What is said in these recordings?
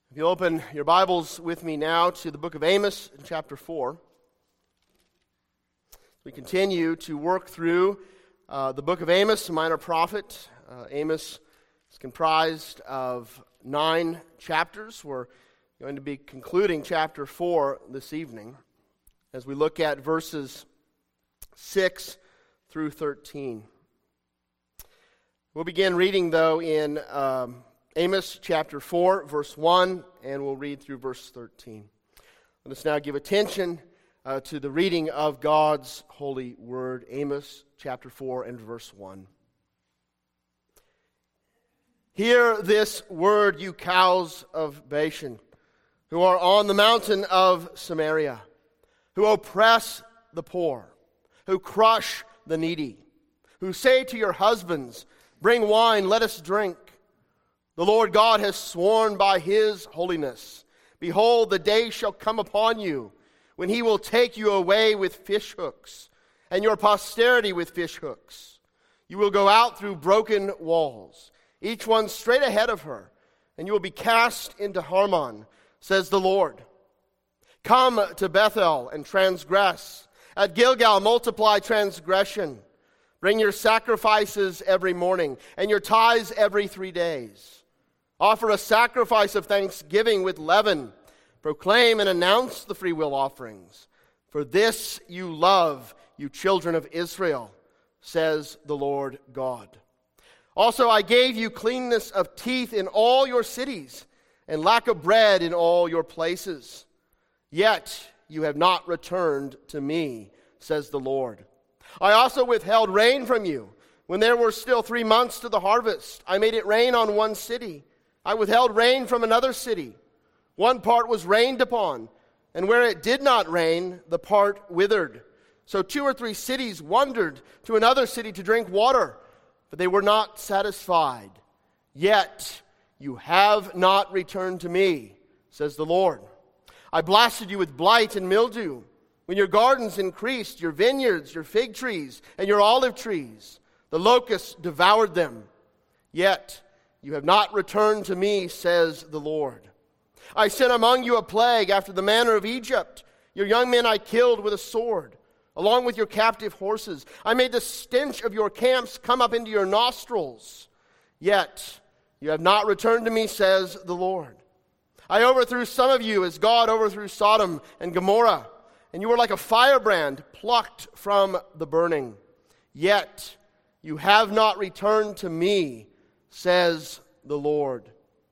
If you open your Bibles with me now to the book of Amos in chapter 4, we continue to work through the book of Amos, a minor prophet. Amos is comprised of 9 chapters. We're going to be concluding chapter 4 this evening as we look at verses 6 through 13. We'll begin reading, though, in Amos chapter 4, verse 1, and we'll read through verse 13. Let us now give attention to the reading of God's holy word. Amos chapter 4 and verse 1. Hear this word, you cows of Bashan, who are on the mountain of Samaria, who oppress the poor, who crush the needy, who say to your husbands, bring wine, let us drink. The Lord God has sworn by His holiness. Behold, the day shall come upon you when He will take you away with fish hooks, and your posterity with fish hooks. You will go out through broken walls, each one straight ahead of her, and you will be cast into Harmon, says the Lord. Come to Bethel and transgress. At Gilgal multiply transgression. Bring your sacrifices every morning, and your tithes every 3 days. Offer a sacrifice of thanksgiving with leaven. Proclaim and announce the freewill offerings. For this you love, you children of Israel, says the Lord God. Also I gave you cleanness of teeth in all your cities, and lack of bread in all your places. Yet you have not returned to me, says the Lord. I also withheld rain from you. When there were still 3 months to the harvest, I made it rain on one city. I withheld rain from another city. One part was rained upon, and where it did not rain, the part withered. So 2 or 3 cities wandered to another city to drink water, but they were not satisfied. Yet you have not returned to me, says the Lord. I blasted you with blight and mildew, when your gardens increased, your vineyards, your fig trees, and your olive trees. The locusts devoured them. Yet you have not returned to me, says the Lord. I sent among you a plague after the manner of Egypt. Your young men I killed with a sword, along with your captive horses. I made the stench of your camps come up into your nostrils. Yet you have not returned to me, says the Lord. I overthrew some of you as God overthrew Sodom and Gomorrah, and you were like a firebrand plucked from the burning. Yet you have not returned to me, says the Lord.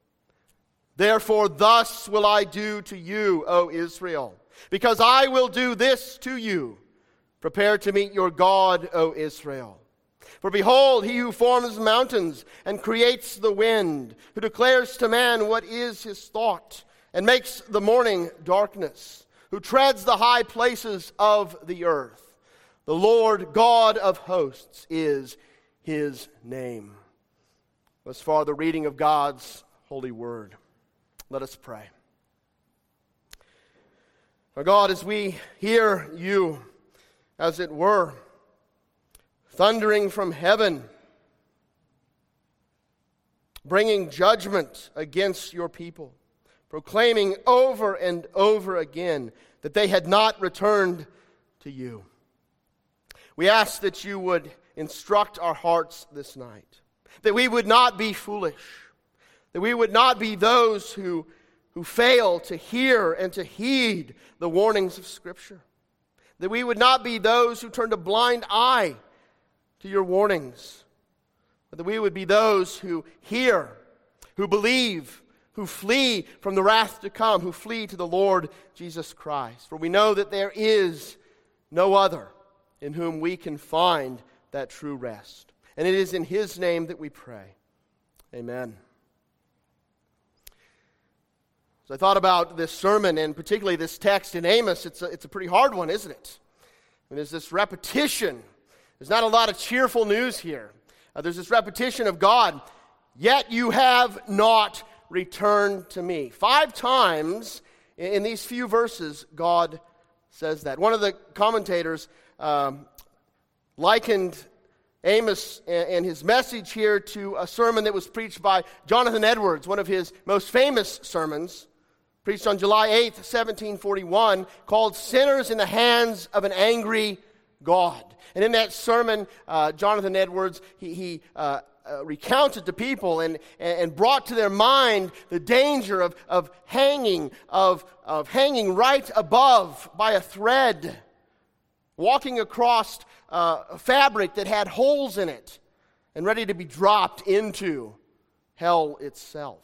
Therefore, thus will I do to you, O Israel, because I will do this to you. Prepare to meet your God, O Israel. For behold, he who forms mountains and creates the wind, who declares to man what is his thought, and makes the morning darkness, who treads the high places of the earth. The Lord God of hosts is his name. Thus far, the reading of God's holy word. Let us pray. Our God, as we hear you, as it were, thundering from heaven, bringing judgment against your people, proclaiming over and over again that they had not returned to you. We ask that you would instruct our hearts this night, that we would not be foolish, that we would not be those who fail to hear and to heed the warnings of Scripture, that we would not be those who turn a blind eye to your warnings, but that we would be those who hear, who believe, who flee from the wrath to come, who flee to the Lord Jesus Christ. For we know that there is no other in whom we can find that true rest. And it is in his name that we pray. Amen. As I thought about this sermon, and particularly this text in Amos, it's a pretty hard one, isn't it? And there's this repetition. There's not a lot of cheerful news here. There's this repetition of God, yet you have not returned to me. 5 times in these few verses, God says that. One of the commentators likened Amos and his message here to a sermon that was preached by Jonathan Edwards, one of his most famous sermons, preached on July 8th, 1741, called Sinners in the Hands of an Angry God. And in that sermon, Jonathan Edwards, he recounted to people and brought to their mind the danger of hanging right above by a thread, walking across a fabric that had holes in it and ready to be dropped into hell itself.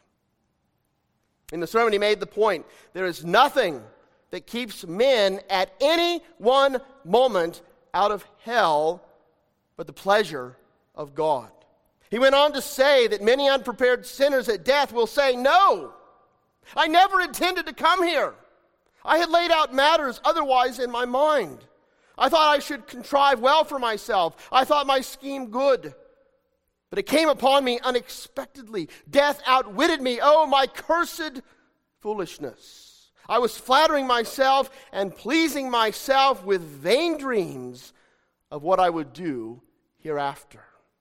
In the sermon, he made the point, there is nothing that keeps men at any one moment out of hell but the pleasure of God. He went on to say that many unprepared sinners at death will say, "No, I never intended to come here. I had laid out matters otherwise in my mind. I thought I should contrive well for myself. I thought my scheme good. But it came upon me unexpectedly. Death outwitted me. Oh, my cursed foolishness. I was flattering myself and pleasing myself with vain dreams of what I would do hereafter."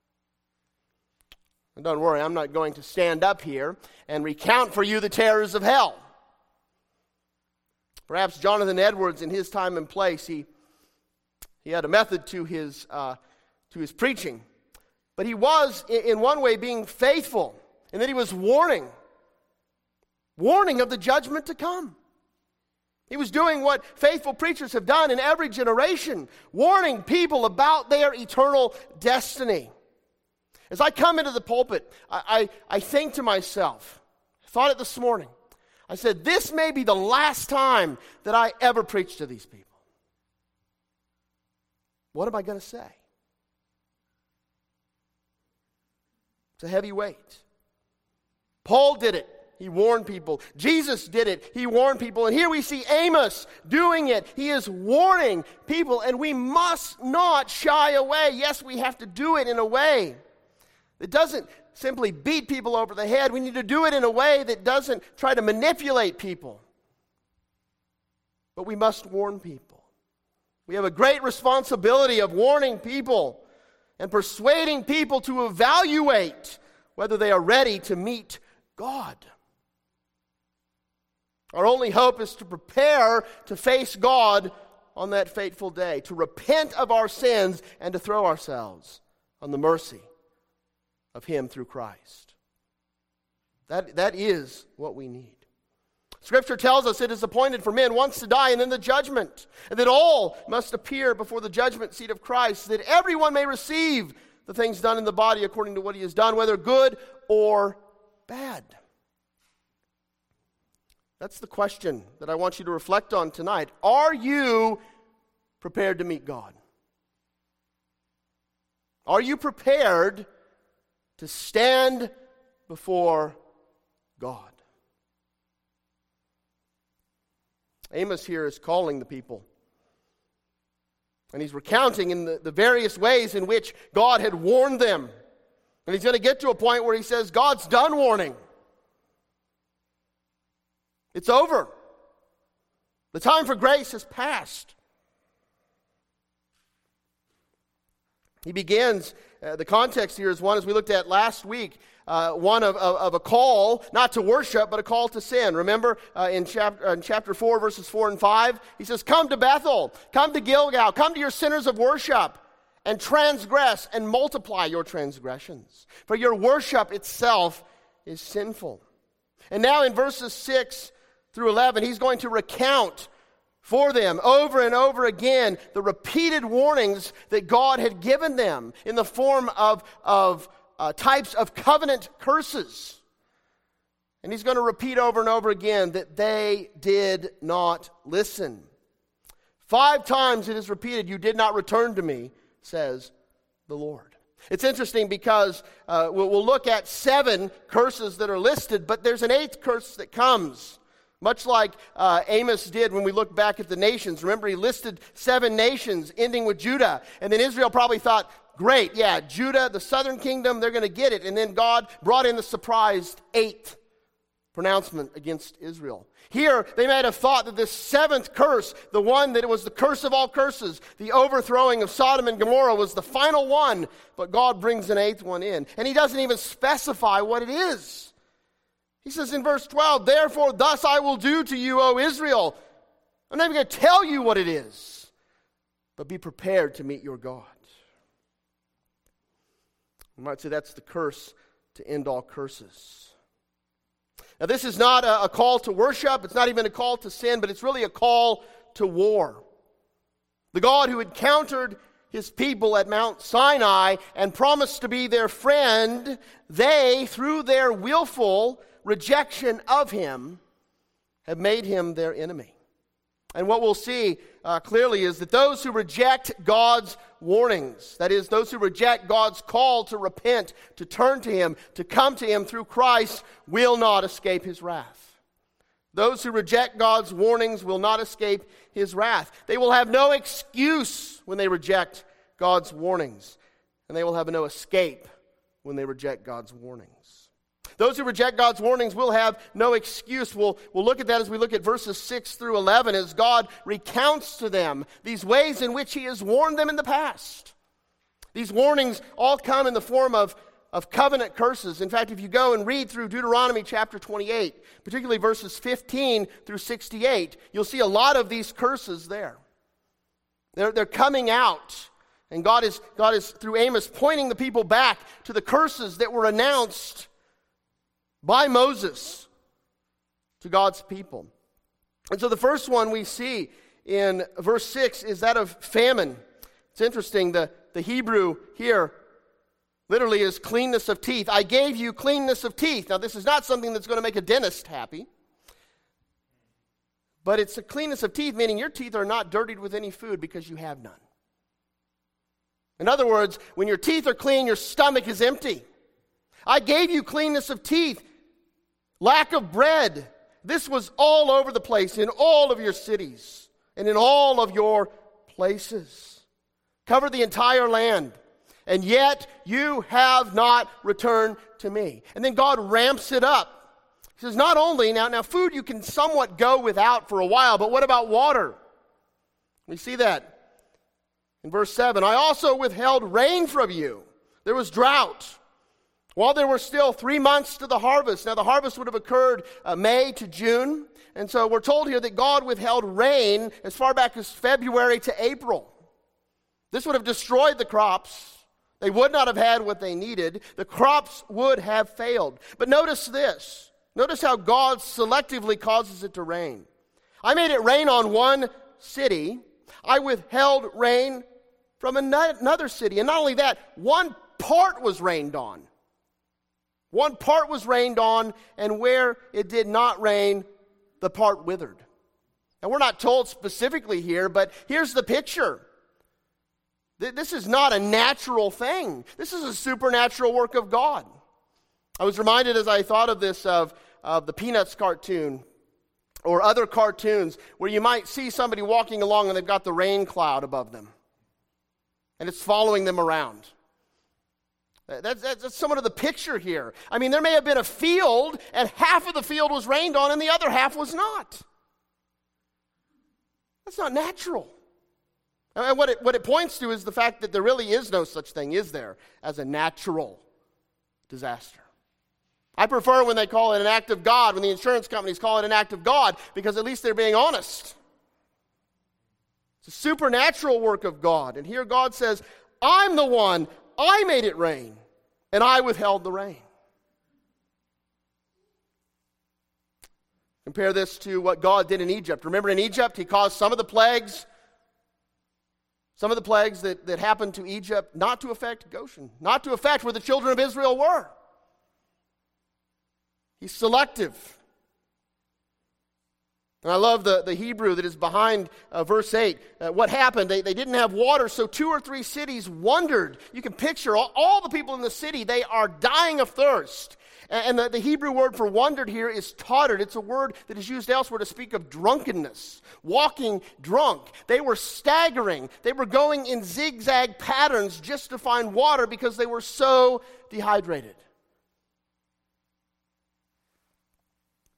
And don't worry, I'm not going to stand up here and recount for you the terrors of hell. Perhaps Jonathan Edwards, in his time and place, he had a method to his preaching. But he was, in one way, being faithful, in that he was warning of the judgment to come. He was doing what faithful preachers have done in every generation, warning people about their eternal destiny. As I come into the pulpit, I think to myself, I thought it this morning, I said, this may be the last time that I ever preach to these people. What am I going to say? It's a heavy weight. Paul did it. He warned people. Jesus did it. He warned people. And here we see Amos doing it. He is warning people, and we must not shy away. Yes, we have to do it in a way that doesn't simply beat people over the head. We need to do it in a way that doesn't try to manipulate people. But we must warn people. We have a great responsibility of warning people and persuading people to evaluate whether they are ready to meet God. Our only hope is to prepare to face God on that fateful day, to repent of our sins and to throw ourselves on the mercy of Him through Christ. That is what we need. Scripture tells us it is appointed for men once to die and then the judgment, and that all must appear before the judgment seat of Christ, that everyone may receive the things done in the body according to what he has done, whether good or bad. That's the question that I want you to reflect on tonight. Are you prepared to meet God? Are you prepared to stand before God? Amos here is calling the people. And he's recounting in the various ways in which God had warned them. And he's going to get to a point where he says, God's done warning. It's over. The time for grace has passed. He begins, the context here is one as we looked at last week, one of a call, not to worship, but a call to sin. Remember in chapter 4, verses 4 and 5, he says, come to Bethel, come to Gilgal, come to your centers of worship, and transgress and multiply your transgressions. For your worship itself is sinful. And now in verses 6 through 11, he's going to recount for them over and over again the repeated warnings that God had given them in the form of types of covenant curses. And he's going to repeat over and over again that they did not listen. 5 times it is repeated, you did not return to me, says the Lord. It's interesting because we'll look at 7 curses that are listed, but there's an 8th curse that comes. Much like Amos did when we look back at the nations. Remember, he listed 7 nations, ending with Judah. And then Israel probably thought, great, yeah, Judah, the southern kingdom, they're going to get it. And then God brought in the surprised 8th pronouncement against Israel. Here, they might have thought that this seventh curse, the one that was the curse of all curses, the overthrowing of Sodom and Gomorrah, was the final one, but God brings an eighth one in. And he doesn't even specify what it is. He says in verse 12, "Therefore thus I will do to you, O Israel." I'm not even going to tell you what it is, but be prepared to meet your God. You might say that's the curse to end all curses. Now, this is not a call to worship. It's not even a call to sin, but it's really a call to war. The God who encountered his people at Mount Sinai and promised to be their friend, they, through their willful rejection of him, have made him their enemy. And what we'll see clearly is that those who reject God's warnings, that is, those who reject God's call to repent, to turn to him, to come to him through Christ, will not escape his wrath. Those who reject God's warnings will not escape his wrath. They will have no excuse when they reject God's warnings, and they will have no escape when they reject God's warnings. Those who reject God's warnings will have no excuse. We'll look at that as we look at verses 6 through 11, as God recounts to them these ways in which he has warned them in the past. These warnings all come in the form of covenant curses. In fact, if you go and read through Deuteronomy chapter 28, particularly verses 15 through 68, you'll see a lot of these curses there. They're coming out. And God is, through Amos, pointing the people back to the curses that were announced by Moses to God's people. And so the first one we see in verse 6 is that of famine. It's interesting, the Hebrew here literally is cleanness of teeth. I gave you cleanness of teeth. Now, this is not something that's going to make a dentist happy, but it's a cleanness of teeth, meaning your teeth are not dirtied with any food because you have none. In other words, when your teeth are clean, your stomach is empty. I gave you cleanness of teeth. Lack of bread. This was all over the place, in all of your cities and in all of your places. Covered the entire land. And yet you have not returned to me. And then God ramps it up. He says, not only, now food you can somewhat go without for a while, but what about water? We see that in verse 7. I also withheld rain from you. There was drought. While there were still 3 months to the harvest. Now the harvest would have occurred May to June. And so we're told here that God withheld rain as far back as February to April. This would have destroyed the crops. They would not have had what they needed. The crops would have failed. But notice this. Notice how God selectively causes it to rain. I made it rain on one city. I withheld rain from another city. And not only that, one part was rained on. One part was rained on, and where it did not rain, the part withered. And we're not told specifically here, but here's the picture. This is not a natural thing. This is a supernatural work of God. I was reminded as I thought of this of the Peanuts cartoon or other cartoons where you might see somebody walking along and they've got the rain cloud above them. And it's following them around. That's somewhat of the picture here. I mean, there may have been a field, and half of the field was rained on, and the other half was not. That's not natural. And what it points to is the fact that there really is no such thing, is there, as a natural disaster. I prefer when they call it an act of God, when the insurance companies call it an act of God, because at least they're being honest. It's a supernatural work of God. And here God says, I'm the one. I made it rain, and I withheld the rain. Compare this to what God did in Egypt. Remember in Egypt, he caused some of the plagues that happened to Egypt not to affect Goshen, not to affect where the children of Israel were. He's selective. And I love the Hebrew that is behind verse 8. What happened? They didn't have water, so 2 or 3 cities wondered. You can picture all the people in the city, they are dying of thirst. And the Hebrew word for wondered here is tottered. It's a word that is used elsewhere to speak of drunkenness, walking drunk. They were staggering. They were going in zigzag patterns just to find water because they were so dehydrated.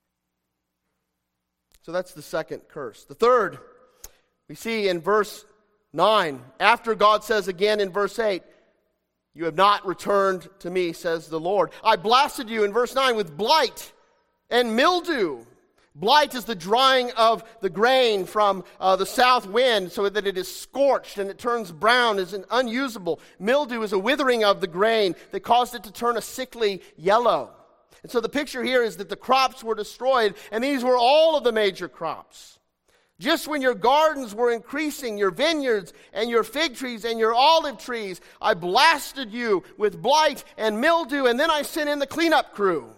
So that's the second curse. The third, we see in verse 9, after God says again in verse 8, you have not returned to me, says the Lord. I blasted you in verse 9 with blight and mildew. Blight is the drying of the grain from the south wind so that it is scorched and it turns brown, is unusable. Mildew is a withering of the grain that caused it to turn a sickly yellow. And so the picture here is that the crops were destroyed, and these were all of the major crops. Just when your gardens were increasing, your vineyards and your fig trees and your olive trees, I blasted you with blight and mildew, and then I sent in the cleanup crew,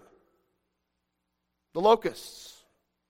the locusts.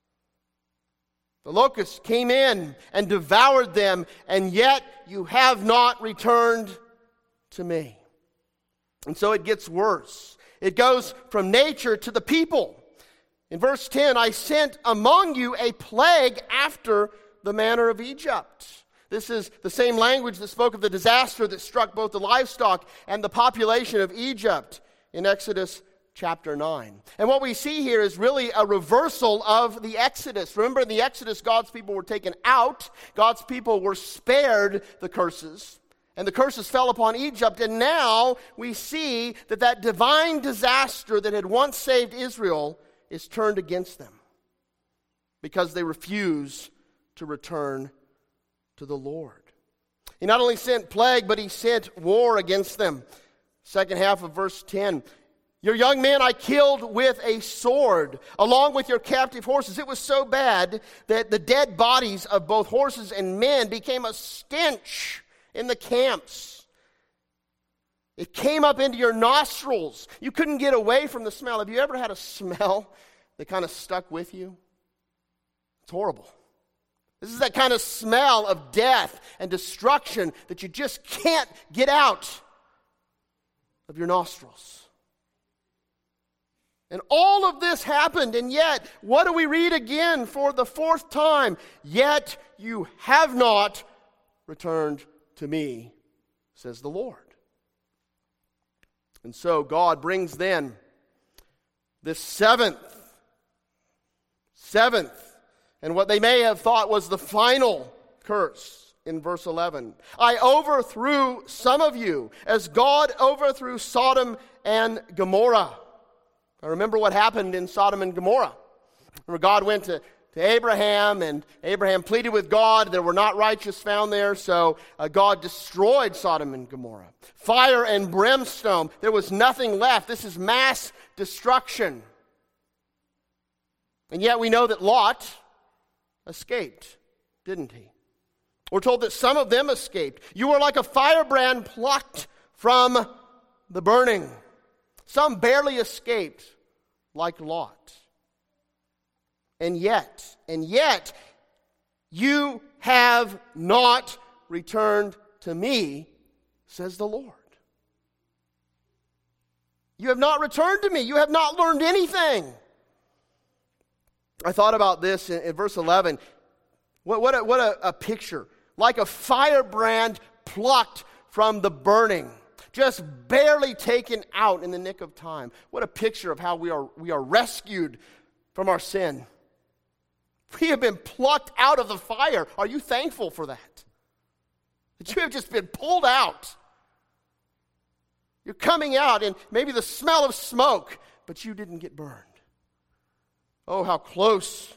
The locusts came in and devoured them, and yet you have not returned to me. And so it gets worse. It goes from nature to the people. In verse 10, I sent among you a plague after the manner of Egypt. This is the same language that spoke of the disaster that struck both the livestock and the population of Egypt in Exodus chapter 9. And what we see here is really a reversal of the Exodus. Remember, in the Exodus, God's people were taken out. God's people were spared the curses. And the curses fell upon Egypt. And now we see that that divine disaster that had once saved Israel is turned against them because they refuse to return to the Lord. He not only sent plague, but he sent war against them. Second half of verse 10. Your young men I killed with a sword, along with your captive horses. It was so bad that the dead bodies of both horses and men became a stench in the camps. It came up into your nostrils. You couldn't get away from the smell. Have you ever had a smell that kind of stuck with you? It's horrible. This is that kind of smell of death and destruction that you just can't get out of your nostrils. And all of this happened, and yet, what do we read again for the fourth time? Yet you have not returned to me, says the Lord. And so God brings then this seventh, and what they may have thought was the final curse in verse 11. I overthrew some of you as God overthrew Sodom and Gomorrah. Now remember what happened in Sodom and Gomorrah. Remember, God went to Abraham, and Abraham pleaded with God. There were not righteous found there, so God destroyed Sodom and Gomorrah. Fire and brimstone. There was nothing left. This is mass destruction. And yet we know that Lot escaped, didn't he? We're told that some of them escaped. You were like a firebrand plucked from the burning. Some barely escaped, like Lot. And yet, you have not returned to me, says the Lord. You have not returned to me. You have not learned anything. I thought about this in verse 11. What a picture. Like a firebrand plucked from the burning. Just barely taken out in the nick of time. What a picture of how we are rescued from our sin. We have been plucked out of the fire. Are you thankful for that? That you have just been pulled out. You're coming out and maybe the smell of smoke, but you didn't get burned. Oh, how close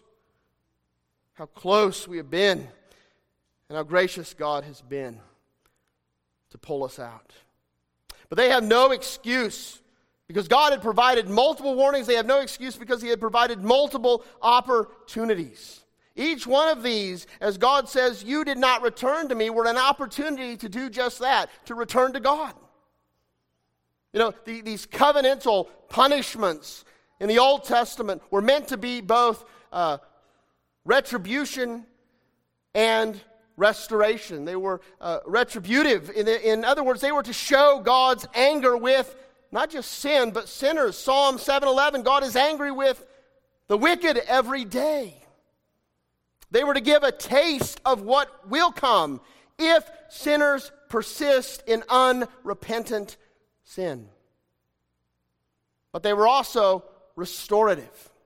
we have been, and how gracious God has been to pull us out. But they have no excuse. Because God had provided multiple warnings, they have no excuse because he had provided multiple opportunities. Each one of these, as God says, you did not return to me, were an opportunity to do just that, to return to God. You know, these covenantal punishments in the Old Testament were meant to be both retribution and restoration. They were retributive. In other words, they were to show God's anger with not just sin, but sinners. Psalm 7:11, God is angry with the wicked every day. They were to give a taste of what will come if sinners persist in unrepentant sin. But they were also restorative.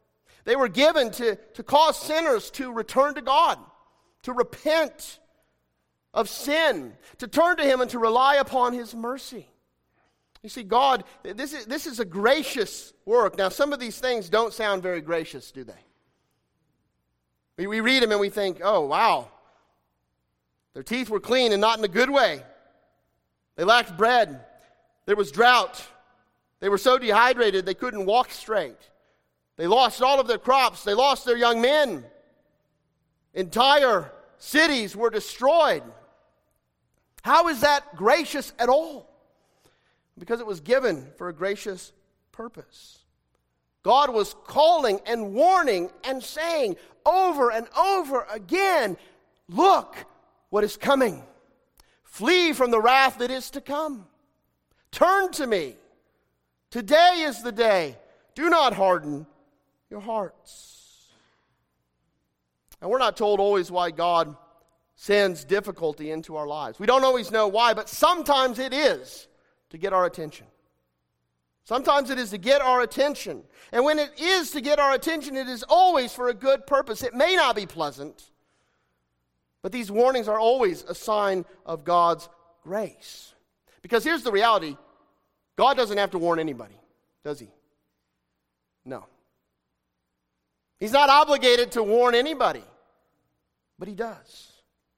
They were given to cause sinners to return to God, to repent of sin, to turn to Him and to rely upon His mercy. You see, God, this is a gracious work. Now, some of these things don't sound very gracious, do they? We read them and we think, oh, wow. Their teeth were clean and not in a good way. They lacked bread. There was drought. They were so dehydrated they couldn't walk straight. They lost all of their crops. They lost their young men. Entire cities were destroyed. How is that gracious at all? Because it was given for a gracious purpose. God was calling and warning and saying over and over again, look what is coming. Flee from the wrath that is to come. Turn to me. Today is the day. Do not harden your hearts. And we're not told always why God sends difficulty into our lives. We don't always know why, but sometimes it is to get our attention. Sometimes it is to get our attention. And when it is to get our attention, it is always for a good purpose. It may not be pleasant, but these warnings are always a sign of God's grace. Because here's the reality. God doesn't have to warn anybody, does He? No. He's not obligated to warn anybody, but He does.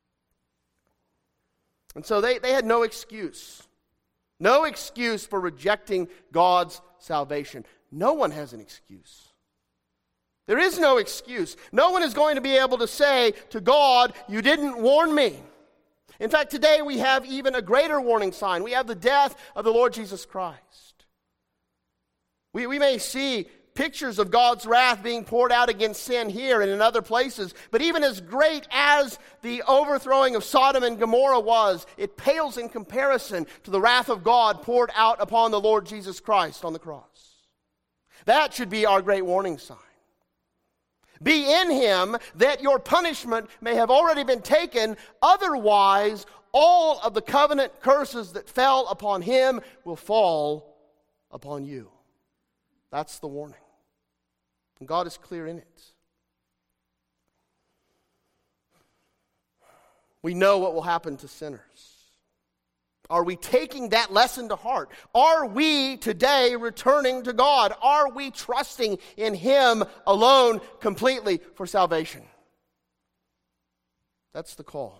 And so they had no excuse. No excuse for rejecting God's salvation. No one has an excuse. There is no excuse. No one is going to be able to say to God, you didn't warn me. In fact, today we have even a greater warning sign. We have the death of the Lord Jesus Christ. We may see pictures of God's wrath being poured out against sin here and in other places, but even as great as the overthrowing of Sodom and Gomorrah was, it pales in comparison to the wrath of God poured out upon the Lord Jesus Christ on the cross. That should be our great warning sign. Be in Him that your punishment may have already been taken, otherwise all of the covenant curses that fell upon Him will fall upon you. That's the warning. And God is clear in it. We know what will happen to sinners. Are we taking that lesson to heart? Are we today returning to God? Are we trusting in Him alone completely for salvation? That's the call.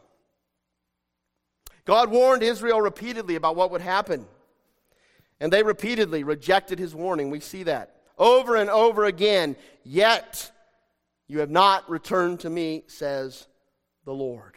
God warned Israel repeatedly about what would happen. And they repeatedly rejected His warning. We see that over and over again. Yet you have not returned to me, says the Lord.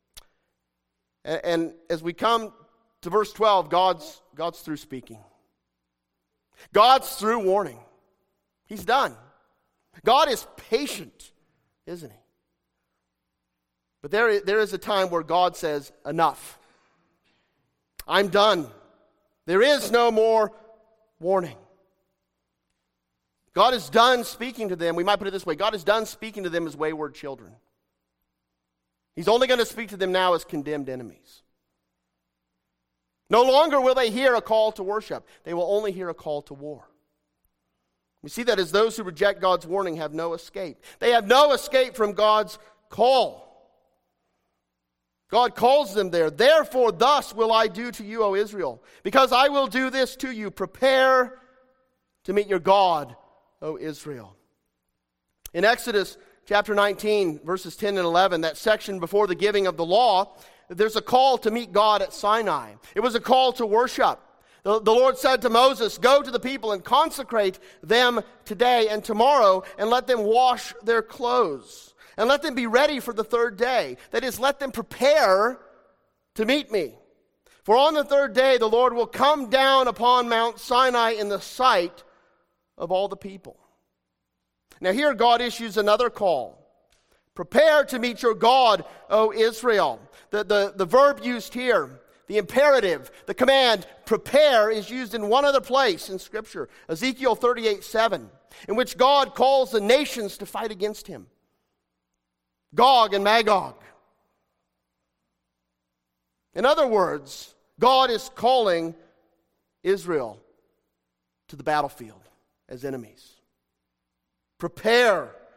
And as we come to verse 12, God's through speaking. God's through warning. He's done. God is patient, isn't He? But there is a time where God says, enough. I'm done. There is no more warning. God is done speaking to them. We might put it this way. God is done speaking to them as wayward children. He's only going to speak to them now as condemned enemies. No longer will they hear a call to worship. They will only hear a call to war. We see that as those who reject God's warning have no escape. They have no escape from God's call. God calls them there. Therefore, thus will I do to you, O Israel, because I will do this to you. Prepare to meet your God, O Israel. In Exodus chapter 19, verses 10 and 11, that section before the giving of the law, there's a call to meet God at Sinai. It was a call to worship. The Lord said to Moses, go to the people and consecrate them today and tomorrow, and let them wash their clothes. And let them be ready for the third day. That is, let them prepare to meet me. For on the third day the Lord will come down upon Mount Sinai in the sight of all the people. Now here God issues another call. Prepare to meet your God, O Israel. The verb used here, the imperative, the command, prepare, is used in one other place in Scripture. Ezekiel 38:7, in which God calls the nations to fight against Him. Gog and Magog. In other words, God is calling Israel to the battlefield as enemies. Prepare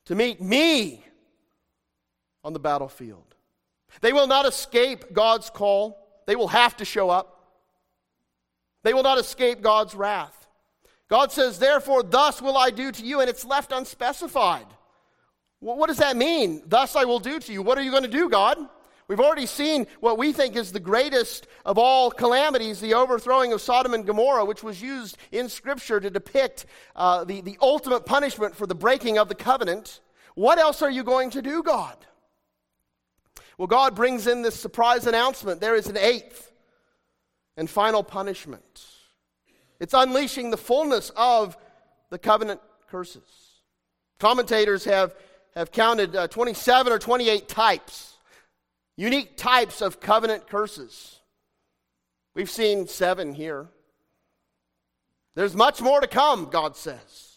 to meet me on the battlefield. They will not escape God's call. They will have to show up. They will not escape God's wrath. God says, therefore, thus will I do to you, and it's left unspecified. Well, what does that mean? Thus I will do to you. What are you going to do, God? We've already seen what we think is the greatest of all calamities, the overthrowing of Sodom and Gomorrah, which was used in Scripture to depict the ultimate punishment for the breaking of the covenant. What else are you going to do, God? Well, God brings in this surprise announcement. There is an eighth and final punishment. It's unleashing the fullness of the covenant curses. Commentators have counted 27 or 28 types, unique types of covenant curses. We've seen 7 here. There's much more to come, God says.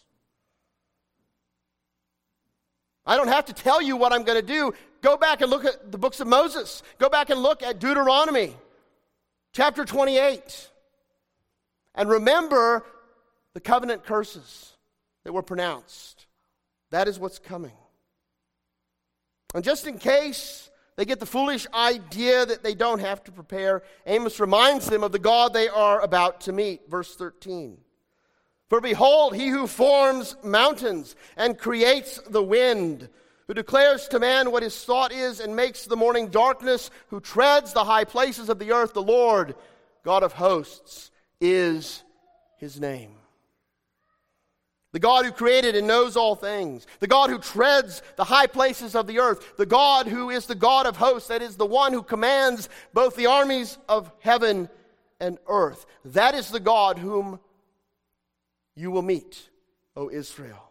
I don't have to tell you what I'm going to do. Go back and look at the books of Moses. Go back and look at Deuteronomy, chapter 28. And remember the covenant curses that were pronounced. That is what's coming. And just in case they get the foolish idea that they don't have to prepare, Amos reminds them of the God they are about to meet. Verse 13. For behold, he who forms mountains and creates the wind, who declares to man what his thought is and makes the morning darkness, who treads the high places of the earth, the Lord, God of hosts, is his name. The God who created and knows all things. The God who treads the high places of the earth. The God who is the God of hosts. That is the one who commands both the armies of heaven and earth. That is the God whom you will meet, O Israel.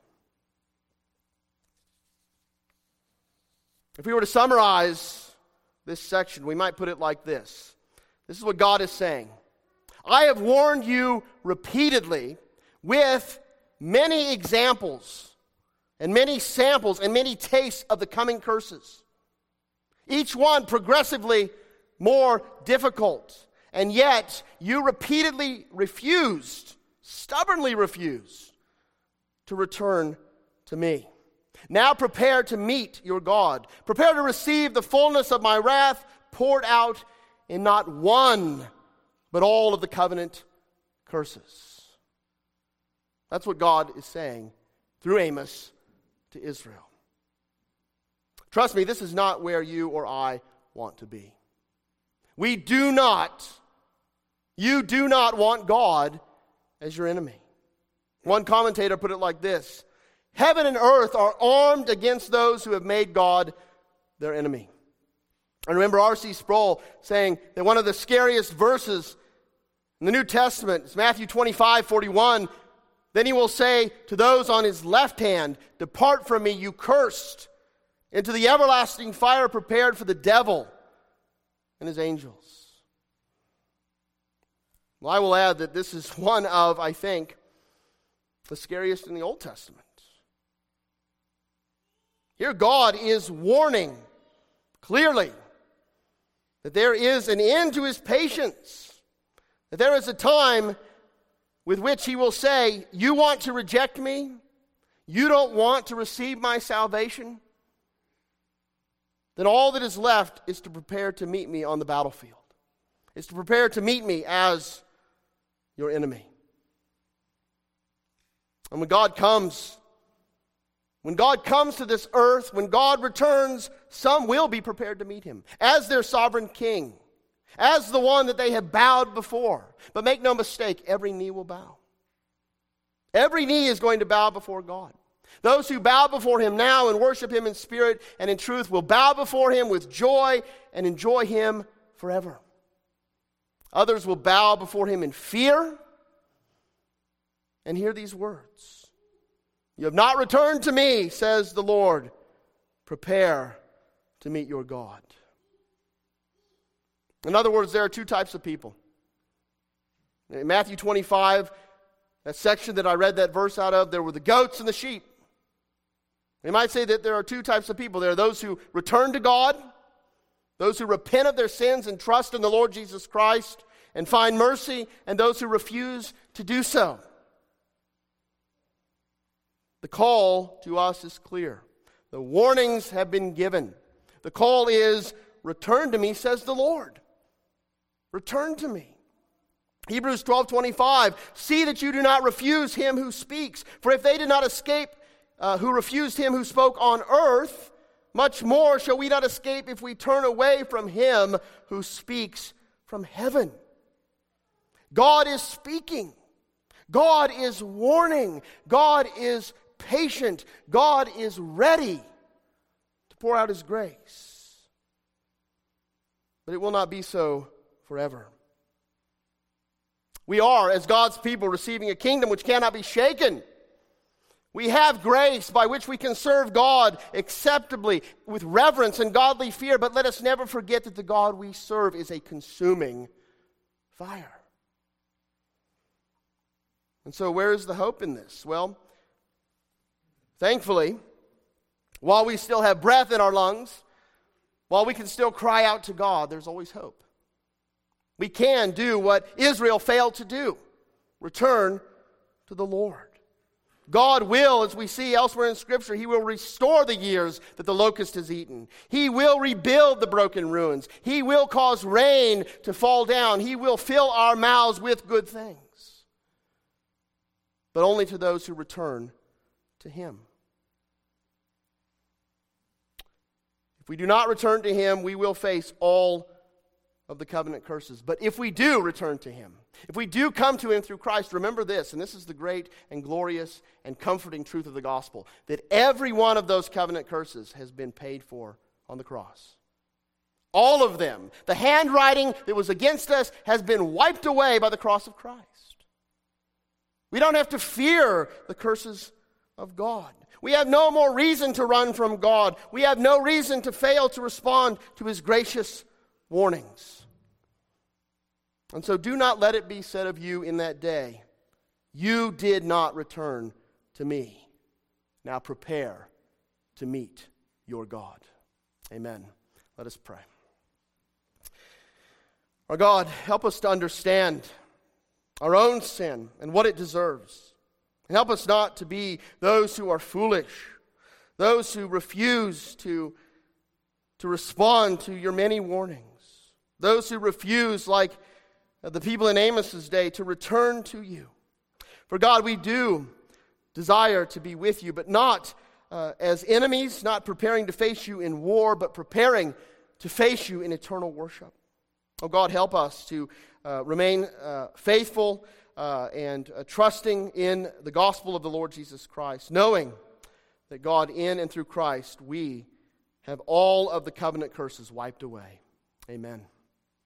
If we were to summarize this section, we might put it like this. This is what God is saying. I have warned you repeatedly with many examples and many samples and many tastes of the coming curses. Each one progressively more difficult. And yet you repeatedly stubbornly refused to return to me. Now prepare to meet your God. Prepare to receive the fullness of my wrath poured out in not one, but all of the covenant curses. That's what God is saying through Amos to Israel. Trust me, this is not where you or I want to be. You do not want God as your enemy. One commentator put it like this: heaven and earth are armed against those who have made God their enemy. I remember R.C. Sproul saying that one of the scariest verses in the New Testament is Matthew 25:41. Then he will say to those on his left hand, depart from me, you cursed, into the everlasting fire prepared for the devil and his angels. Well, I will add that this is one of, I think, the scariest in the Old Testament. Here God is warning clearly that there is an end to his patience, that there is a time with which he will say, you want to reject me? You don't want to receive my salvation? Then all that is left is to prepare to meet me on the battlefield. Is to prepare to meet me as your enemy. And when God comes to this earth, when God returns, some will be prepared to meet him as their sovereign king, as the one that they have bowed before. But make no mistake, every knee will bow. Every knee is going to bow before God. Those who bow before him now and worship him in spirit and in truth will bow before him with joy and enjoy him forever. Others will bow before him in fear and hear these words. You have not returned to me, says the Lord. Prepare to meet your God. In other words, there are 2 types of people. In Matthew 25, that section that I read that verse out of, there were the goats and the sheep. We might say that there are 2 types of people. There are those who return to God, those who repent of their sins and trust in the Lord Jesus Christ and find mercy, and those who refuse to do so. The call to us is clear. The warnings have been given. The call is, return to me, says the Lord. Return to me. Hebrews 12:25, see that you do not refuse him who speaks. For if they did not escape who refused him who spoke on earth, much more shall we not escape if we turn away from him who speaks from heaven. God is speaking. God is warning. God is patient. God is ready to pour out his grace. But it will not be so forever. We are, as God's people, receiving a kingdom which cannot be shaken. We have grace by which we can serve God acceptably with reverence and godly fear, but let us never forget that the God we serve is a consuming fire. And so where is the hope in this? Well, thankfully, while we still have breath in our lungs, while we can still cry out to God, there's always hope. We can do what Israel failed to do. Return to the Lord. God will, as we see elsewhere in Scripture, he will restore the years that the locust has eaten. He will rebuild the broken ruins. He will cause rain to fall down. He will fill our mouths with good things. But only to those who return to him. If we do not return to him, we will face all of the covenant curses. But if we do return to him, if we do come to him through Christ, remember this, and this is the great and glorious and comforting truth of the gospel, that every one of those covenant curses has been paid for on the cross. All of them. The handwriting that was against us has been wiped away by the cross of Christ. We don't have to fear the curses of God. We have no more reason to run from God. We have no reason to fail to respond to his gracious warnings. And so do not let it be said of you in that day, you did not return to me. Now prepare to meet your God. Amen. Let us pray. Our God, help us to understand our own sin and what it deserves. And help us not to be those who are foolish, those who refuse to respond to your many warnings, those who refuse, like the people in Amos's day, to return to you. For God, we do desire to be with you, but not as enemies, not preparing to face you in war, but preparing to face you in eternal worship. Oh God, help us to remain faithful and trusting in the gospel of the Lord Jesus Christ, knowing that God, in and through Christ, we have all of the covenant curses wiped away. Amen.